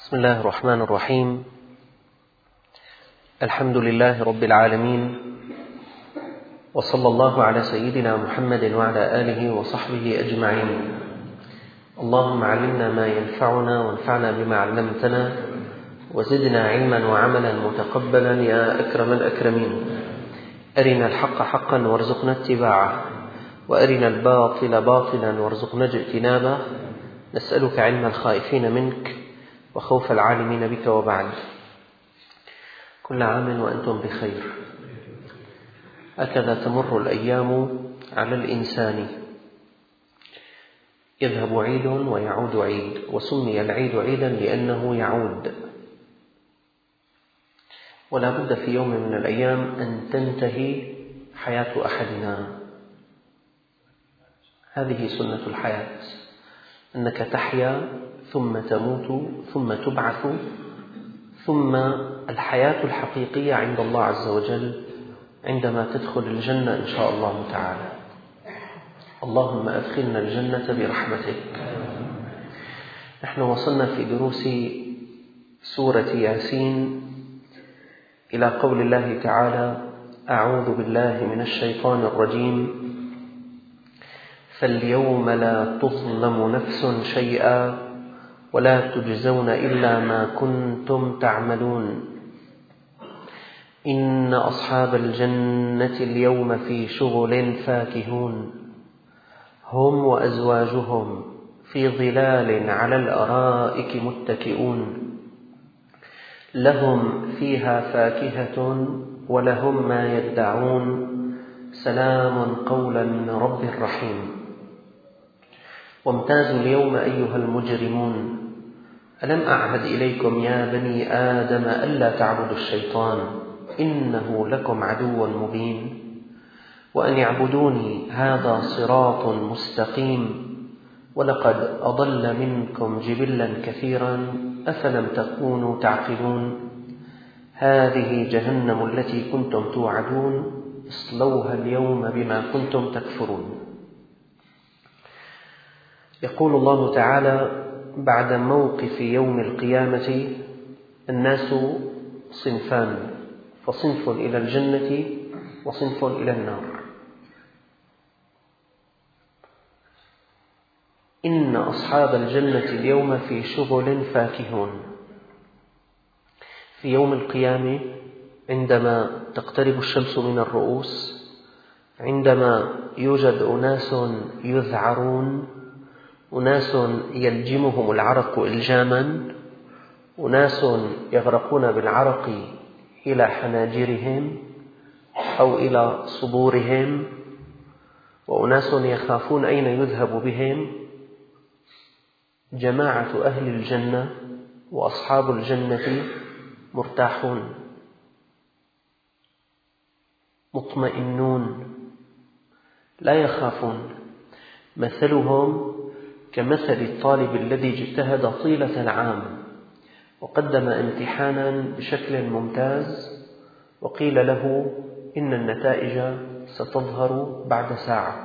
بسم الله الرحمن الرحيم. الحمد لله رب العالمين، وصلى الله على سيدنا محمد وعلى آله وصحبه أجمعين. اللهم علمنا ما ينفعنا وانفعنا بما علمتنا وزدنا علما وعملا متقبلا يا أكرم الأكرمين. أرنا الحق حقا وارزقنا اتباعه، وأرنا الباطل باطلا وارزقنا اجتنابه. نسألك علم الخائفين منك وخوف العالمين بك، وبعد. كل عام وأنتم بخير. هكذا تمر الأيام على الإنسان، يذهب عيد ويعود عيد، وسمي العيد عيدا لأنه يعود. ولا بد في يوم من الأيام أن تنتهي حياة أحدنا. هذه سنة الحياة، أنك تحيا ثم تموت ثم تبعث، ثم الحياة الحقيقية عند الله عز وجل عندما تدخل الجنة إن شاء الله تعالى. اللهم أدخلنا الجنة برحمتك. نحن وصلنا في دروس سورة ياسين إلى قول الله تعالى: أعوذ بالله من الشيطان الرجيم، فاليوم لا تظلم نفس شيئا ولا تجزون إلا ما كنتم تعملون. إن أصحاب الجنة اليوم في شغل فاكهون، هم وأزواجهم في ظلال على الأرائك متكئون، لهم فيها فاكهة ولهم ما يدعون، سلام قولا من رب رحيم. وامتازوا اليوم أيها المجرمون، ألم أعهد إليكم يا بني آدم ألا تعبدوا الشيطان إنه لكم عدو مبين، وأن اعبدوني هذا صراط مستقيم، ولقد أضل منكم جبلا كثيرا أفلم تكونوا تعقلون. هذه جهنم التي كنتم توعدون، اصلوها اليوم بما كنتم تكفرون. يقول الله تعالى بعد موقف يوم القيامة: الناس صنفان، فصنف إلى الجنة وصنف إلى النار. إن أصحاب الجنة اليوم في شغل فاكهون. في يوم القيامة عندما تقترب الشمس من الرؤوس، عندما يوجد أناس يذعرون، أناس يلجمهم العرق إلجاما، أناس يغرقون بالعرق إلى حناجرهم أو إلى صدورهم، وأناس يخافون أين يذهب بهم. جماعة أهل الجنة وأصحاب الجنة مرتاحون مطمئنون لا يخافون. مثلهم كمثل الطالب الذي اجتهد طيلة العام وقدم امتحانا بشكل ممتاز، وقيل له إن النتائج ستظهر بعد ساعة.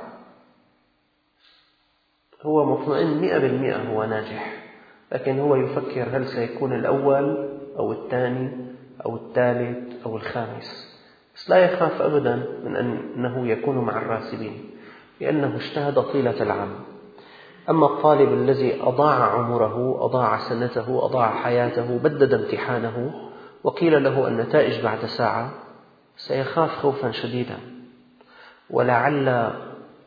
هو مطمئن 100% هو ناجح، لكن هو يفكر هل سيكون الأول أو الثاني أو الثالث أو الخامس، بس لا يخاف أبدا من أنه يكون مع الراسبين، لأنه اجتهد طيلة العام. أما الطالب الذي أضاع عمره، أضاع سنته، أضاع حياته، بدد امتحانه وقيل له النتائج بعد ساعة، سيخاف خوفا شديدا، ولعل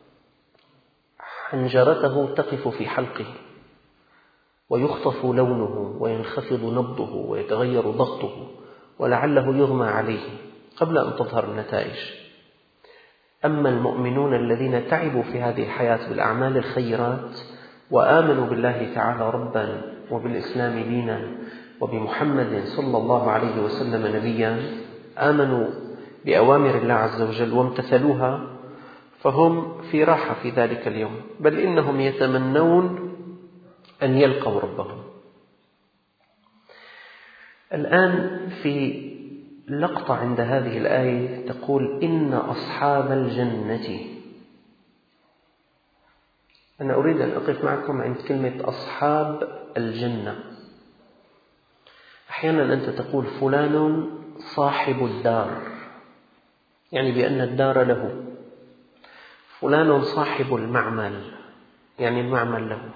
حنجرته تقف في حلقه ويخطف لونه وينخفض نبضه ويتغير ضغطه، ولعله يغمى عليه قبل أن تظهر النتائج. أما المؤمنون الذين تعبوا في هذه الحياة بالأعمال الخيرات وآمنوا بالله تعالى ربا وبالإسلام دينا وبمحمد صلى الله عليه وسلم نبيا، آمنوا بأوامر الله عز وجل وامتثلوها، فهم في راحة في ذلك اليوم، بل إنهم يتمنون أن يلقوا ربهم. الآن في لقطة عند هذه الآية تقول: إن أصحاب الجنة. أنا أريد أن أقف معكم عند كلمة أصحاب الجنة. أحيانا أنت تقول فلان صاحب الدار، يعني بأن الدار له. فلان صاحب المعمل، يعني المعمل له،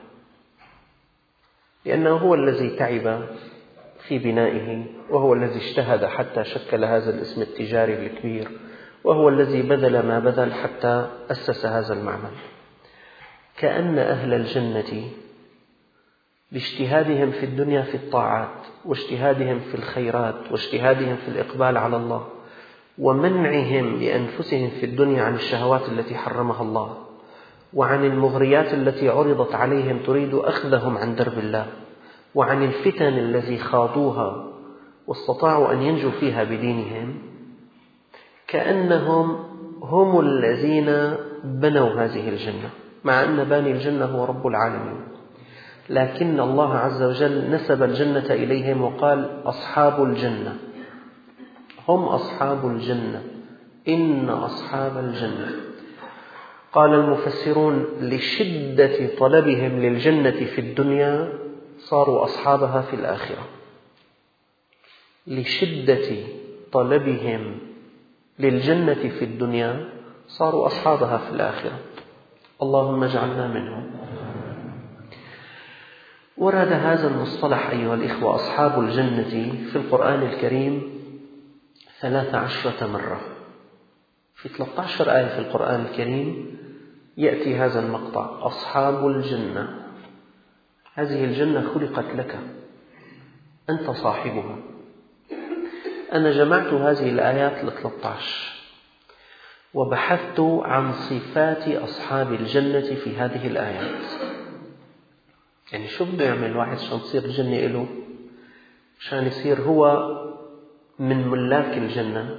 لأنه هو الذي تعب في بنائه، وهو الذي اجتهد حتى شكل هذا الاسم التجاري الكبير، وهو الذي بذل ما بذل حتى أسس هذا المعمل. كأن أهل الجنة باجتهادهم في الدنيا في الطاعات، واجتهادهم في الخيرات، واجتهادهم في الإقبال على الله، ومنعهم لأنفسهم في الدنيا عن الشهوات التي حرمها الله، وعن المغريات التي عرضت عليهم تريد أخذهم عن درب الله، وعن الفتن التي خاضوها واستطاعوا أن ينجوا فيها بدينهم، كأنهم هم الذين بنوا هذه الجنة، مع أن باني الجنة هو رب العالمين. لكن الله عز وجل نسب الجنة إليهم وقال أصحاب الجنة، هم أصحاب الجنة، إن أصحاب الجنة. قال المفسرون لشدة طلبهم للجنة في الدنيا صاروا أصحابها في الآخرة. لشدة طلبهم للجنة في الدنيا صاروا أصحابها في الآخرة. اللهم اجعلنا منهم. ورد هذا المصطلح أيها الإخوة أصحاب الجنة في القرآن الكريم 13 مرة. في 13 آية في القرآن الكريم يأتي هذا المقطع أصحاب الجنة. هذه الجنة خلقت لك، أنت صاحبها. أنا جمعت هذه الآيات 13 وبحثت عن صفات أصحاب الجنة في هذه الآيات. يعني شو بده يعمل واحد عشان تصير الجنة له، عشان يصير هو من ملاك الجنة؟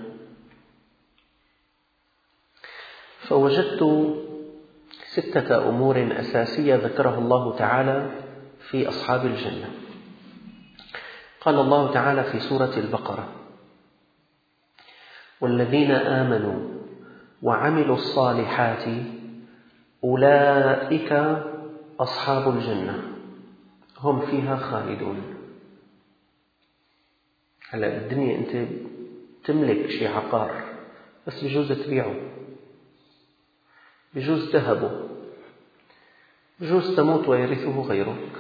فوجدت 6 أمور أساسية ذكرها الله تعالى في أصحاب الجنة. قال الله تعالى في سورة البقرة والذين آمنوا وعملوا الصالحات أولئك أصحاب الجنة هم فيها خالدون. هلأ بالدنيا أنت تملك شيء عقار، بس بجوز تبيعه، بجوز تهبه، بجوز تموت ويرثه غيرك،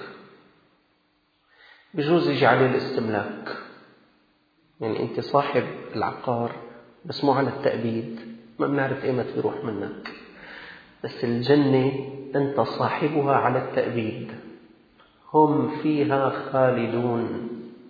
بجوز يجي عليه الاستملاك. يعني أنت صاحب العقار بس مو على التأبيد، ما بنعرف إيمت بيروح منك. بس الجنة أنت صاحبها على التأبيد، هم فيها خالدون.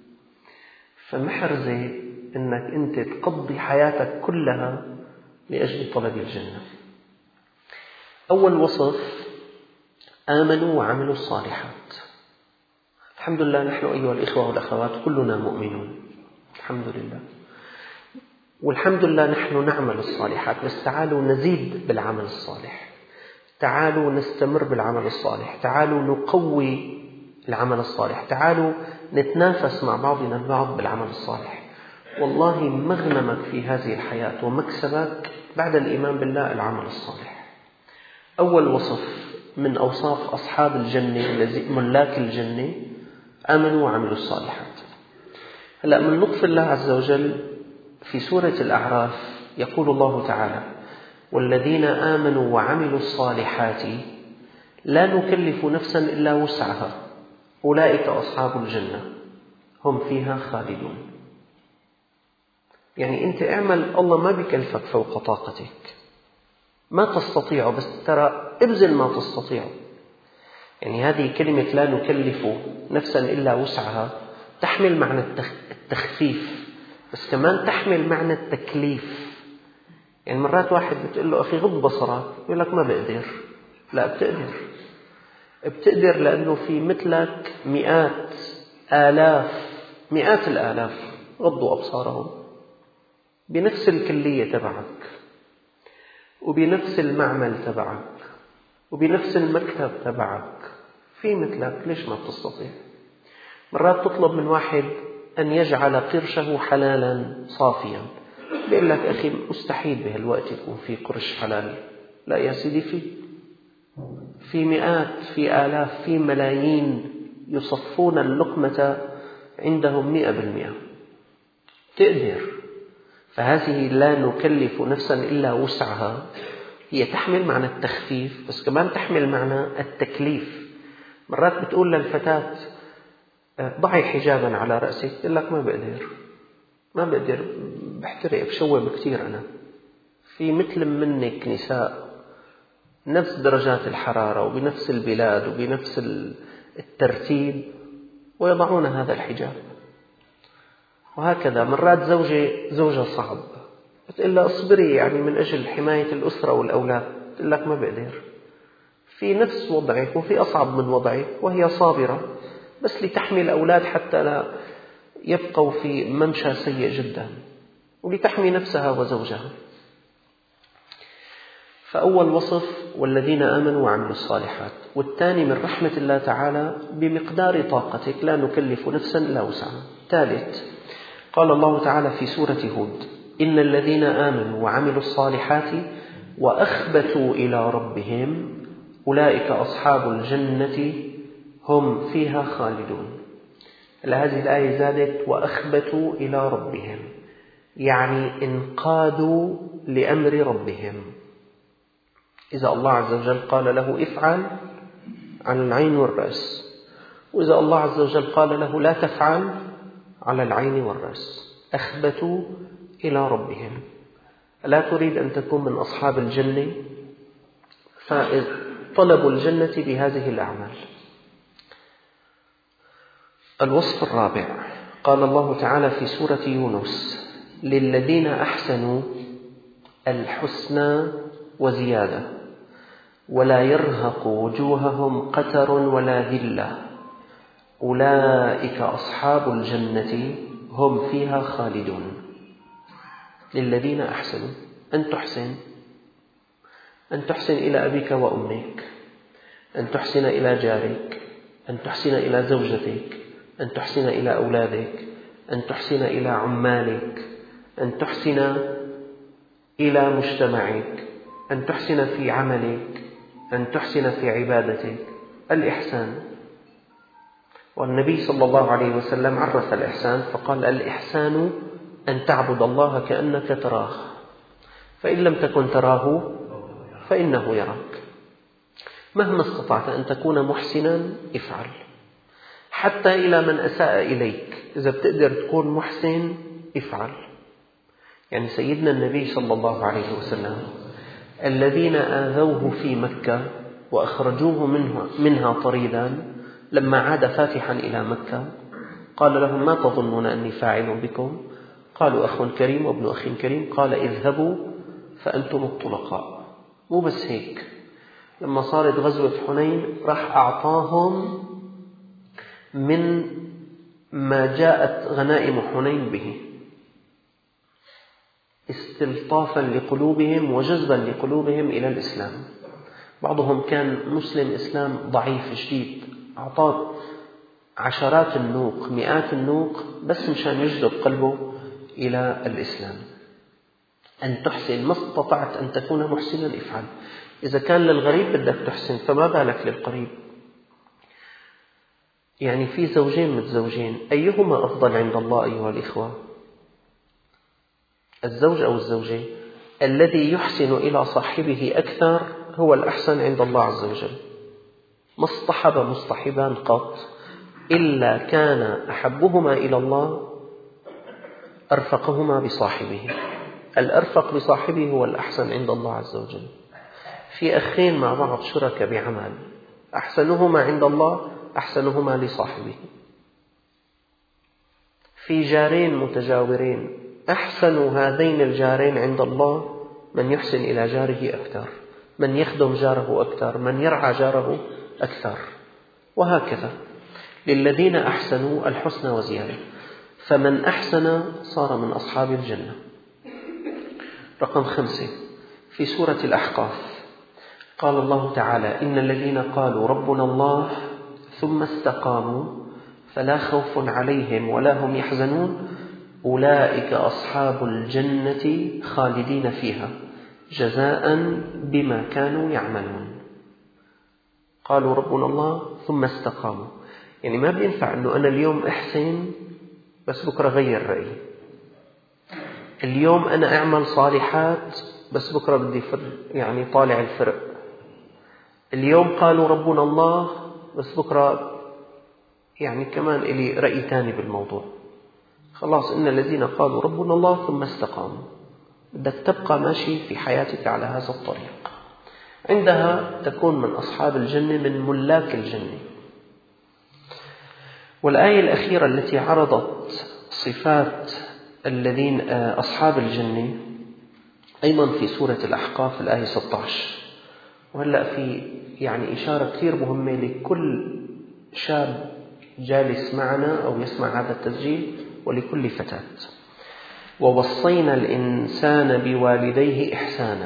فمحرزة أنك أنت تقضي حياتك كلها لأجل طلب الجنة. أول وصف آمنوا وعملوا الصالحات. الحمد لله نحن أيها الإخوة والأخوات كلنا مؤمنون، الحمد لله، والحمد لله نحن نعمل الصالحات. بس تعالوا نزيد بالعمل الصالح، تعالوا نستمر بالعمل الصالح، تعالوا نقوي العمل الصالح، تعالوا نتنافس مع بعضنا البعض بالعمل الصالح. والله مغنمك في هذه الحياة ومكسبك بعد الإيمان بالله العمل الصالح. أول وصف من أوصاف أصحاب الجنة ملاك الجنة آمنوا وعملوا الصالحات. هلأ من لطف الله عز وجل في سورة الأعراف يقول الله تعالى والذين آمنوا وعملوا الصالحات لا نكلف نفسا إلا وسعها أولئك أصحاب الجنة هم فيها خالدون. يعني أنت اعمل، الله ما بيكلفك فوق طاقتك، ما تستطيع، بس ترى ابذل ما تستطيع. يعني هذه كلمة لا نكلف نفسا إلا وسعها تحمل معنى التخفيف، بس كمان تحمل معنى التكليف. يعني مرات واحد بتقول له أخي غض بصرك، يقول لك ما بقدر. لا، بتقدر لأنه في مثلك مئات الآلاف غضوا أبصارهم بنفس الكلية تبعك، وبنفس المعمل تبعك، وبنفس المكتب تبعك، في مثلك. ليش ما بتستطيع؟ مرات تطلب من واحد أن يجعل قرشه حلالا صافيا، بيقول لك أخي مستحيل بهالوقت يكون في قرش حلال. لا يا سيدي، في مئات، في آلاف، في ملايين يصفون اللقمة عندهم 100%. تقدر. فهذه لا نكلف نفسا إلا وسعها هي تحمل معنى التخفيف، بس كمان تحمل معنى التكليف. مرات بتقول للفتاة ضعي حجابا على رأسك، تقول لك ما بقدر، بحترق بشوب كتير. أنا في مثل منك نساء نفس درجات الحرارة وبنفس البلاد وبنفس الترتيب ويضعون هذا الحجاب. وهكذا مرات زوجة صعب، بتقول لها اصبري يعني من أجل حماية الأسرة والأولاد، تقول لك ما بقدر. في نفس وضعك وفي أصعب من وضعك وهي صابرة، بس لتحمي الأولاد حتى لا يبقوا في ممشى سيء جدا، ولتحمي نفسها وزوجها. فأول وصف والذين آمنوا وعملوا الصالحات، والثاني من رحمة الله تعالى بمقدار طاقتك لا نكلف نفسا إلا وسعها. ثالث، قال الله تعالى في سورة هود: إن الذين آمنوا وعملوا الصالحات وأخبتوا إلى ربهم أولئك أصحاب الجنة هم فيها خالدون. هذه الآية زادت وأخبتوا إلى ربهم، يعني انقادوا لأمر ربهم. إذا الله عز وجل قال له افعل، على العين والرأس، وإذا الله عز وجل قال له لا تفعل، على العين والرأس. أخبتوا إلى ربهم. لا تريد أن تكون من أصحاب الجنة، فطلبوا الجنة بهذه الأعمال. الوصف الرابع، قال الله تعالى في سورة يونس: للذين أحسنوا الحسنى وزيادة ولا يرهق وجوههم قتر ولا ذلة أولئك أصحاب الجنة هم فيها خالدون. للذين أحسنوا، أن تحسن إلى أبيك وأمك، أن تحسن إلى جارك، أن تحسن إلى زوجتك، أن تحسن إلى أولادك، أن تحسن إلى عمالك، أن تحسن إلى مجتمعك، أن تحسن في عملك، أن تحسن في عبادتك. الإحسان. والنبي صلى الله عليه وسلم عرف الإحسان فقال: الإحسان أن تعبد الله كأنك تراه، فإن لم تكن تراه فإنه يراك. مهما استطعت أن تكون محسنا افعل، حتى إلى من أساء إليك إذا بتقدر تكون محسن افعل. يعني سيدنا النبي صلى الله عليه وسلم الذين آذوه في مكة وأخرجوه منها طريدا، لما عاد فاتحا إلى مكة قال لهم: ما تظنون أني فاعل بكم؟ قالوا: أخ كريم وابن أخ كريم. قال: اذهبوا فأنتم الطلقاء. مو بس هيك، لما صارت غزوة حنين راح أعطاهم من ما جاءت غنائم حنين به، استلطافا لقلوبهم وجذبا لقلوبهم إلى الإسلام. بعضهم كان مسلم إسلام ضعيف شديد، أعطاه عشرات النوق، مئات النوق، بس مشان يجذب قلبه إلى الإسلام. أن تحسن، ما استطعت أن تكون محسنا افعل. إذا كان للغريب بدك تحسن، فما بالك للقريب. يعني في زوجين متزوجين، أيهما أفضل عند الله أيها الإخوة؟ الزوج أو الزوجة؟ الذي يحسن إلى صاحبه أكثر هو الأحسن عند الله عز وجل. ما اصطحب مصطحبان قط إلا كان أحبهما إلى الله أرفقهما بصاحبه. الأرفق بصاحبه هو الأحسن عند الله عز وجل. في أخين مع بعض شركاء بعمل، أحسنهما عند الله أحسنهما لصاحبه. في جارين متجاورين، أحسن هذين الجارين عند الله من يحسن إلى جاره أكثر، من يخدم جاره أكثر، من يرعى جاره أكثر، وهكذا. للذين أحسنوا الحسنى وزيادة، فمن أحسن صار من أصحاب الجنة. رقم 5 في سورة الأحقاف قال الله تعالى: إن الذين قالوا ربنا الله ثم استقاموا فلا خوف عليهم ولا هم يحزنون أولئك أصحاب الجنة خالدين فيها جزاء بما كانوا يعملون. قالوا ربنا الله ثم استقاموا، يعني ما بينفع أنه أنا اليوم أحسن بس بكرة غير رأيي. اليوم أنا أعمل صالحات بس بكرة بدي يعني طالع الفرق. اليوم قالوا ربنا الله بس بكرة يعني كمان إلي رأي تاني بالموضوع. خلاص، إن الذين قالوا ربنا الله ثم استقاموا. بدك تبقى ماشي في حياتك على هذا الطريق. عندها تكون من أصحاب الجنة، من ملاك الجنة. والآية الأخيرة التي عرضت صفات الذين أصحاب الجنة أيضا في سورة الأحقاف الآية 16. وهلأ في يعني إشارة كثير مهمة لكل شاب جالس معنا أو يسمع هذا التسجيل ولكل فتاة. ووصينا الإنسان بوالديه إحسانا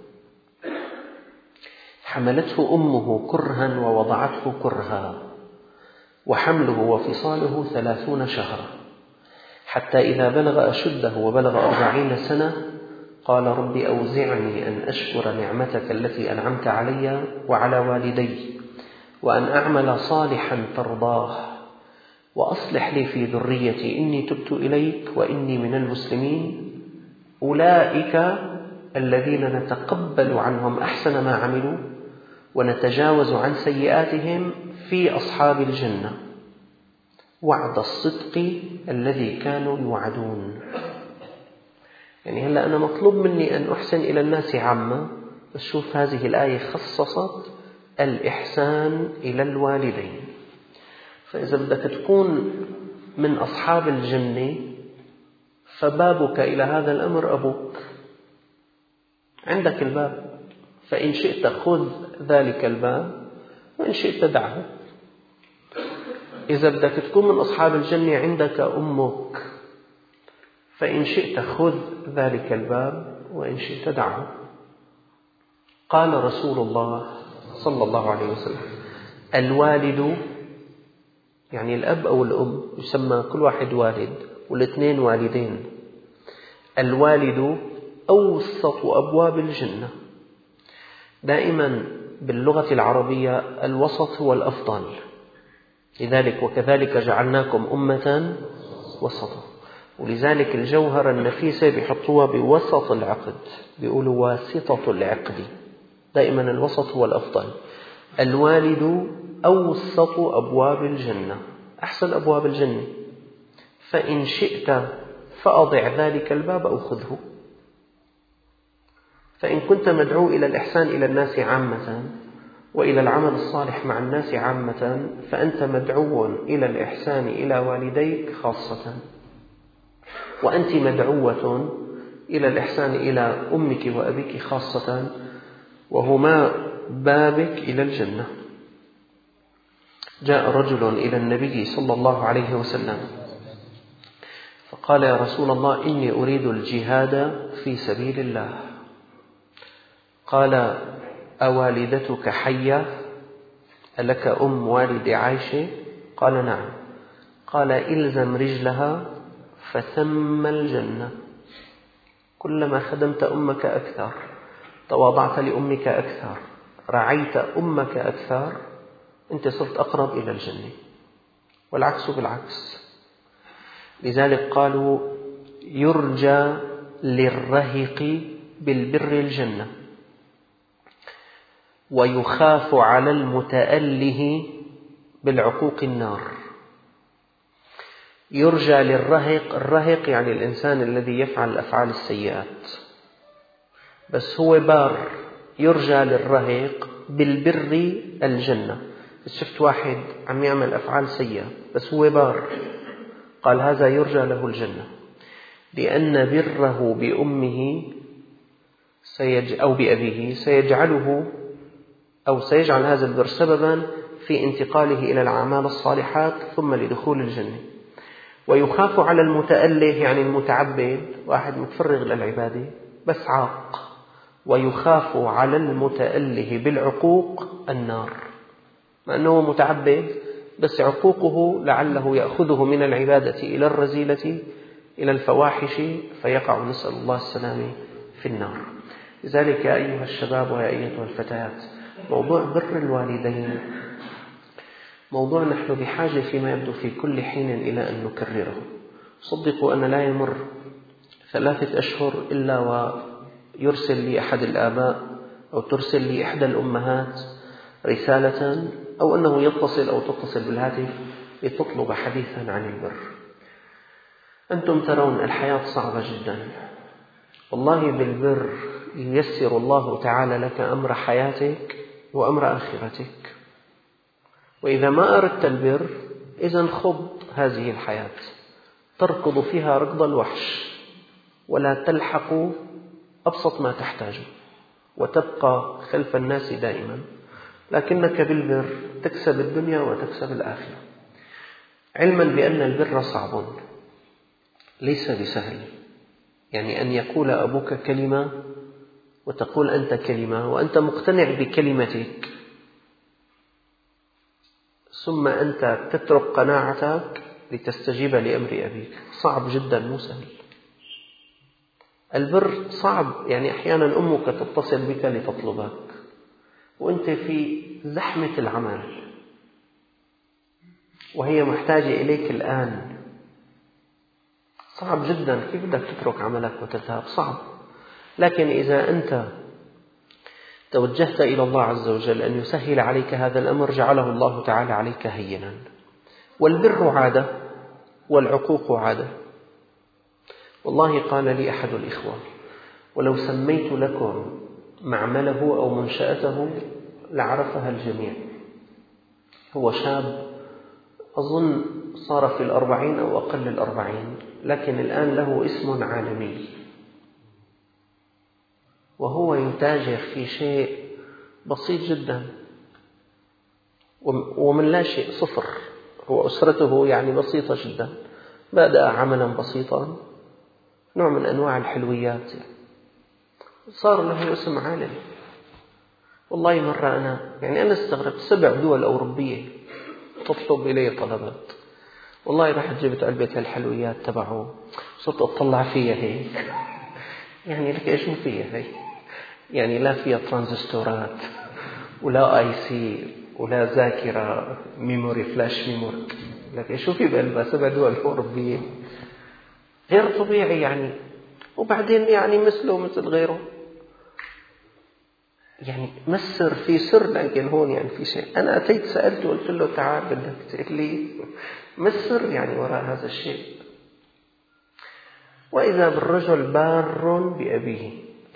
حملته أمه كرها ووضعته كرها وحمله وفصاله 30 شهرا حتى إذا بلغ أشده وبلغ 40 سنة قال رب أوزعني أن أشكر نعمتك التي أنعمت علي وعلى والدي وأن أعمل صالحا ترضاه وأصلح لي في ذريتي إني تبت إليك وإني من المسلمين. أولئك الذين نتقبل عنهم أحسن ما عملوا ونتجاوز عن سيئاتهم في أصحاب الجنة وعد الصدق الذي كانوا يوعدون. يعني هلأ أنا مطلوب مني أن أحسن إلى الناس عامة، بس شوف هذه الآية خصصت الإحسان إلى الوالدين. فإذا بدك تكون من أصحاب الجنة فبابك إلى هذا الأمر أبوك. عندك الباب، فإن شئت خذ ذلك الباب وإن شئت دعه. إذا بدك تكون من أصحاب الجنة عندك أمك، فإن شئت خذ ذلك الباب وإن شئت دعه. قال رسول الله صلى الله عليه وسلم: الوالد، يعني الأب أو الأم، يسمى كل واحد والد والاثنين والدين. الوالد أوسط أبواب الجنة. دائما باللغة العربية الوسط هو الأفضل، لذلك وكذلك جعلناكم أمة وسطا. ولذلك الجوهرة النفيسة بيحطوها بوسط العقد، بيقولوا واسطة العقد. دائما الوسط هو الأفضل. الوالد أوسط أبواب الجنة، أحسن أبواب الجنة. فإن شئت فأضع ذلك الباب أو خذه. فإن كنت مدعو إلى الإحسان إلى الناس عامة وإلى العمل الصالح مع الناس عامة، فأنت مدعو إلى الإحسان إلى والديك خاصة، وأنت مدعوة إلى الإحسان إلى أمك وأبيك خاصة، وهما بابك إلى الجنة. جاء رجل إلى النبي صلى الله عليه وسلم فقال: يا رسول الله، إني أريد الجهاد في سبيل الله. قال: أوالدتك حية؟ ألك أم والد عايشة؟ قال: نعم. قال: إلزم رجلها فثم الجنة. كلما خدمت أمك أكثر، تواضعت لأمك أكثر، رعيت أمك أكثر، أنت صرت أقرب إلى الجنة، والعكس بالعكس. لذلك قالوا: يرجى للرهق بالبر الجنة، ويخاف على المتأله بالعقوق النار. يرجى للرهق، الرهق يعني الإنسان الذي يفعل الأفعال السيئات بس هو بار. يرجى للرهق بالبر الجنة. شفت واحد عم يعمل أفعال سيئة بس هو بار، قال هذا يرجى له الجنة، لأن بره بأمه أو بأبيه سيجعل هذا البر سببا في انتقاله إلى الأعمال الصالحات ثم لدخول الجنة. ويخاف على المتأله، يعني المتعبد، واحد متفرغ للعبادة بس عاق. ويخاف على المتأله بالعقوق النار، مع أنه متعبد بس عقوقه لعله يأخذه من العبادة إلى الرذيلة إلى الفواحش فيقع، نسأل الله السلامة، في النار. لذلك يا أيها الشباب ويا أيها الفتيات، موضوع بر الوالدين موضوع نحن بحاجة فيما يبدو في كل حين إلى أن نكرره. صدقوا أن لا يمر 3 أشهر إلا ويرسل لي أحد الآباء أو ترسل لي إحدى الأمهات رسالة أو أنه يتصل أو تتصل بالهاتف لتطلب حديثا عن البر. أنتم ترون الحياة صعبة جدا، والله بالبر ييسر الله تعالى لك أمر حياتك وأمر آخرتك. وإذا ما أردت البر إذن خض هذه الحياة تركض فيها ركض الوحش ولا تلحق أبسط ما تحتاجه وتبقى خلف الناس دائما، لكنك بالبر تكسب الدنيا وتكسب الآخرة، علما بأن البر صعب ليس بسهل. يعني أن يقول أبوك كلمة وتقول أنت كلمة وأنت مقتنع بكلمتك، ثم أنت تترك قناعتك لتستجيب لأمر أبيك، صعب جدا مو سهل. البر صعب، يعني أحيانا أمك تتصل بك لتطلبك وأنت في زحمة العمل وهي محتاجة إليك الآن، صعب جدا. كيف بدك تترك عملك وتذهب؟ صعب. لكن إذا أنت توجهت إلى الله عز وجل أن يسهل عليك هذا الأمر جعله الله تعالى عليك هينا. والبر عادة والعقوق عادة. والله قال لي أحد الإخوة: ولو سميت لكم معمله أو منشأته لعرفها الجميع. هو شاب أظن صار في 40 أو أقل 40، لكن الآن له اسم عالمي، وهو يتاجر في شيء بسيط جدا ومن لا شيء، صفر. هو أسرته يعني بسيطة جدا، بدأ عملا بسيطا، نوع من أنواع الحلويات، صار له اسم عالمي. والله مرة أنا استغربت، 7 دول أوروبية تطلب إلي طلبات. والله رحت جبت علبة الحلويات تبعه، صرت أطلع فيها هيك، يعني لك إيش فيها هي؟ يعني لا فيها ترانزستورات ولا آي سي ولا ذاكرة ميموري، فلاش ميموري، لك شو في بقلبها؟ 7 دول أوروبية، غير طبيعي يعني. وبعدين يعني مثله مثل غيره، يعني مسر في سر، لكن هون يعني في شيء. أنا أتيت سألته قلت له: تعال بدك تقول لي مسر يعني وراء هذا الشيء. وإذا بالرجل بار بأبيه،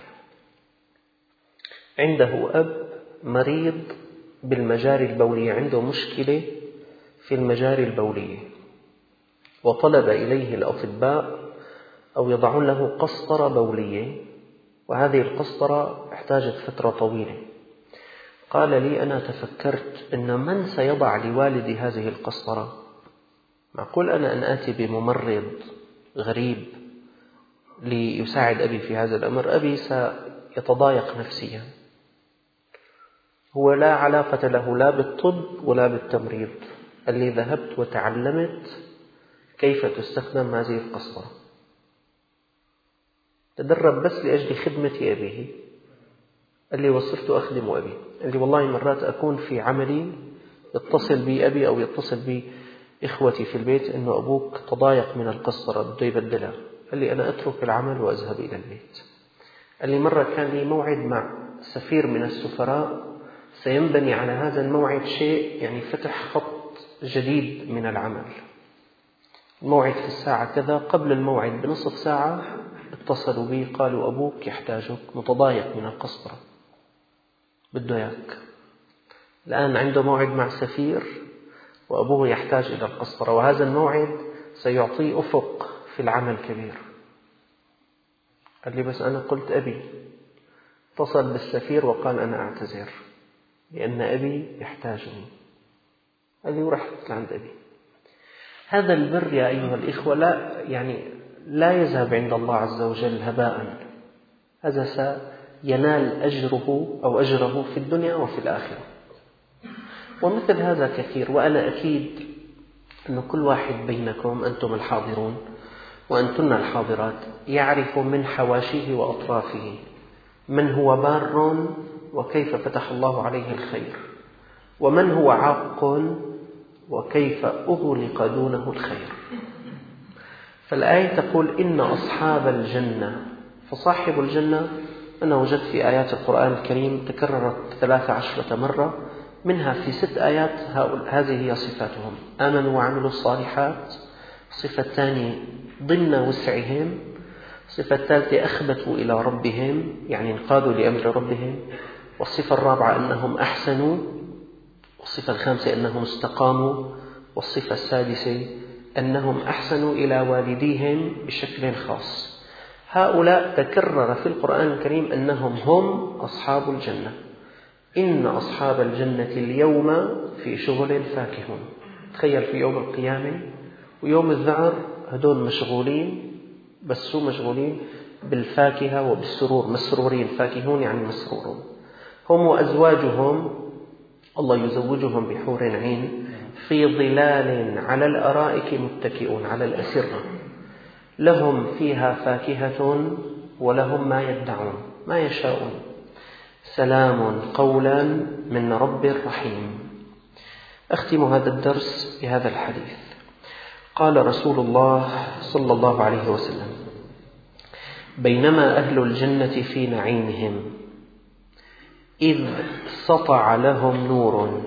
عنده أب مريض بالمجاري البولية، عنده مشكلة في المجاري البولية، وطلب إليه الأطباء أو يضعون له قسطرة بولية، وهذه القسطرة احتاجت فترة طويلة. قال لي: أنا تفكرت أن من سيضع لوالدي هذه القسطرة؟ معقول أنا أن آتي بممرض غريب ليساعد أبي في هذا الأمر؟ أبي سيتضايق نفسيا. هو لا علاقة له لا بالطب ولا بالتمريض. قال لي: ذهبت وتعلمت كيف تستخدم هذه القسطرة، تدرب بس لأجل خدمة أبيه. قال لي: وصرت أخدم أبي. قال لي: والله مرات أكون في عملي يتصل بي أبي أو يتصل بي إخوتي في البيت إنه أبوك تضايق من القسطرة بده يبدلها. قال لي: أنا أترك العمل وأذهب إلى البيت. قال لي: مرة كان لي موعد مع سفير من السفراء، سينبني على هذا الموعد شيء، يعني فتح خط جديد من العمل. الموعد في الساعة كذا، قبل الموعد بنصف ساعة اتصلوا بي قالوا: أبوك يحتاجك، متضايق من القسطرة، بده إياك. الآن عنده موعد مع سفير وأبوه يحتاج إلى القسطرة، وهذا الموعد سيعطيه أفق في العمل كبير. قال لي: بس أنا قلت أبي. اتصل بالسفير وقال: أنا أعتذر لأن أبي يحتاجني. قال لي: ورحت لعند أبي. هذا البر يا أيها الإخوة لا يذهب عند الله عز وجل هباء، هذا سينال أجره أو أجره في الدنيا وفي الآخرة. ومثل هذا كثير. وأنا أكيد أن كل واحد بينكم، أنتم الحاضرون وأنتن الحاضرات، يعرف من حواشيه وأطرافه من هو بار وكيف فتح الله عليه الخير، ومن هو عاق وكيف أغلق دونه الخير. فالآية تقول إن أصحاب الجنة، فصاحب الجنة أنا وجدت في آيات القرآن الكريم تكررت 13 مرة، منها في 6 آيات هذه هي صفاتهم: آمنوا وعملوا الصالحات. الصفة الثانية ضمن وسعهم. الصفة الثالثة أخبتوا إلى ربهم، يعني انقادوا لأمر ربهم. والصفة الرابعة أنهم أحسنوا. والصفة الخامسة أنهم استقاموا. والصفة السادسة أنهم أحسنوا إلى والديهم بشكل خاص. هؤلاء تكرر في القرآن الكريم أنهم هم أصحاب الجنة. إن أصحاب الجنة اليوم في شغل فاكهون. تخيل في يوم القيامة ويوم الذعر هدول مشغولين، بس شو مشغولين؟ بالفاكهة وبالسرور، مسرورين. فاكهون يعني مسرورون. هم وأزواجهم الله يزوجهم بحور عين في ظلال على الأرائك متكئون، على الأسرة، لهم فيها فاكهة ولهم ما يدعون، ما يشاءون. سلام قولا من رب رحيم. أختم هذا الدرس بهذا الحديث. قال رسول الله صلى الله عليه وسلم: بينما أهل الجنة في نعيمهم إذ سطع لهم نور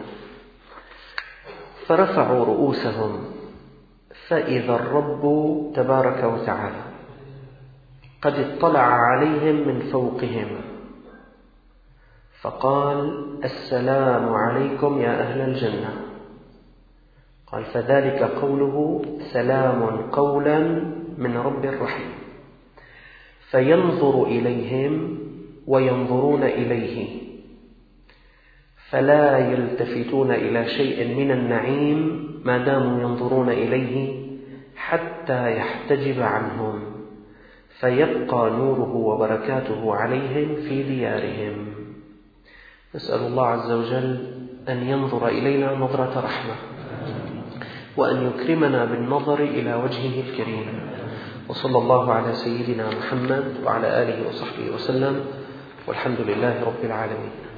فرفعوا رؤوسهم فإذا الرب تبارك وتعالى قد اطلع عليهم من فوقهم فقال: السلام عليكم يا أهل الجنة. قال: فذلك قوله سلام قولا من رب رحيم. فينظر إليهم وينظرون إليه فلا يلتفتون إلى شيء من النعيم ما داموا ينظرون إليه حتى يحتجب عنهم فيبقى نوره وبركاته عليهم في ديارهم. نسأل الله عز وجل أن ينظر إلينا نظرة رحمة، وأن يكرمنا بالنظر إلى وجهه الكريم. وصلى الله على سيدنا محمد وعلى آله وصحبه وسلم، والحمد لله رب العالمين.